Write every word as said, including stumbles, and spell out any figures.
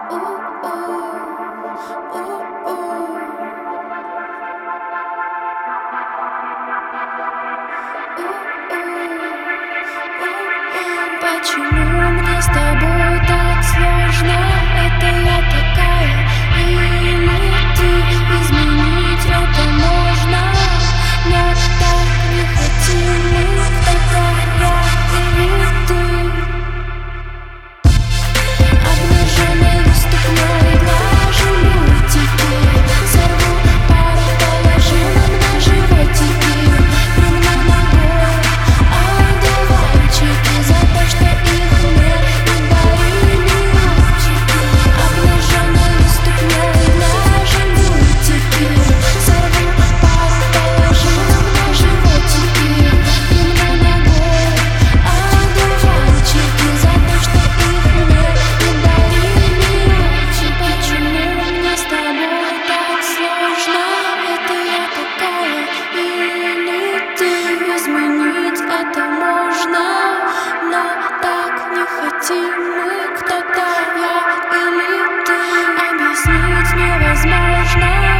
Почему мне с тобой так сложно? Это я такая или ты? Изменить это можно, но так не хотим мы. Это я или ты? Обнаженной ступней глажу лютики, сорву пару, положу нам на животики, приму ногой одуванчики за то, что их мне не дарили лучики. Обнаженной ступней глажу лютики, сорву пару, положу нам на животики, приму ногой одуванчики за то, что их мне не дарили лучики. Почему мне с тобой так сложно? Это я такая или ты? Изменить это можно, но так не хотим мы. Кто-то я или ты? Объяснить невозможно.